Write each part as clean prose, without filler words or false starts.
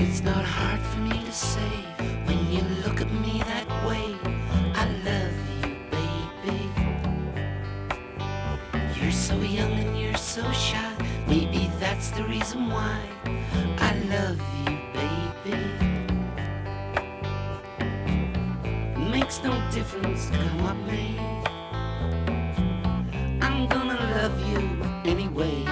It's not hard for me to say when you look at me that way. I love you, baby. You're so young and you're so shy. Maybe that's the reason why I love you, baby. Makes no difference come what may. I'm gonna love you anyway.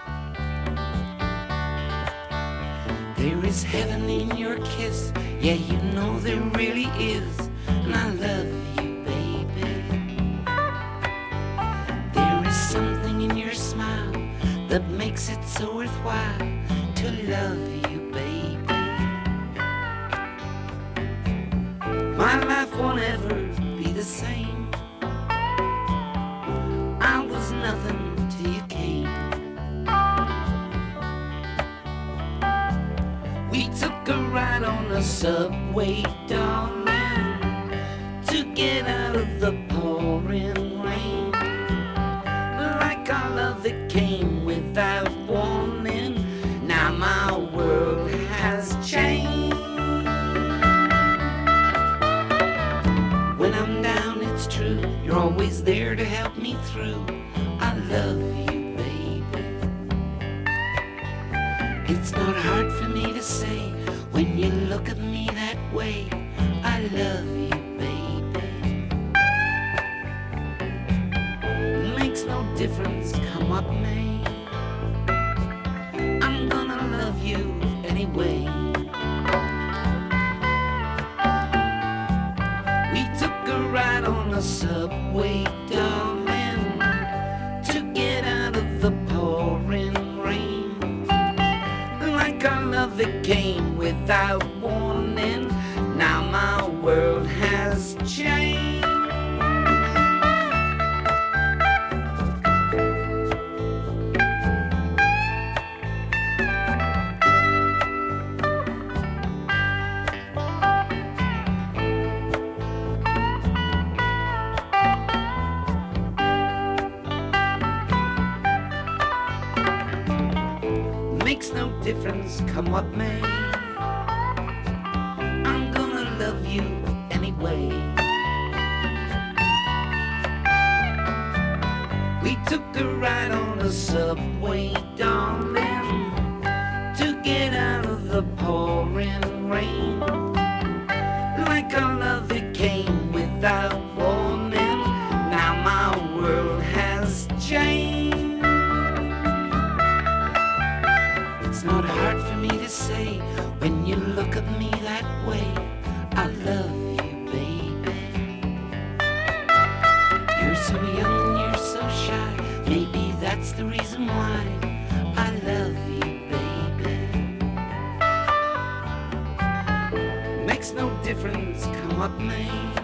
There is heaven in your kiss, yeah, you know there really is, and I love you, baby. There is something in your smile that makes it so worthwhile to love you, baby. My life won't ever be the same. I was nothing till you came. We took a ride on the subway, darling, to get out of the pouring rain. Like our love that came without warning, now my world has changed. When I'm down, it's true, you're always there to help me through. I love you, baby. It's not hard for me to say when you look at me that way. I love you, baby. Makes no difference come what may. I'm gonna love you anyway. We took a ride on the subway, darling, to get out of the pouring rain. Like our love that came without warning, now my world has changed. Makes no difference come what may. I'm gonna love you anyway. We took a ride on the subway, darling, to get out of the pouring rain. Like our love that came without warning, now my world has changed. It's not hard for me to say when you look at me that way. I love you, baby. You're so young and you're so shy. Maybe that's the reason why I love you, baby. Makes no difference come what may.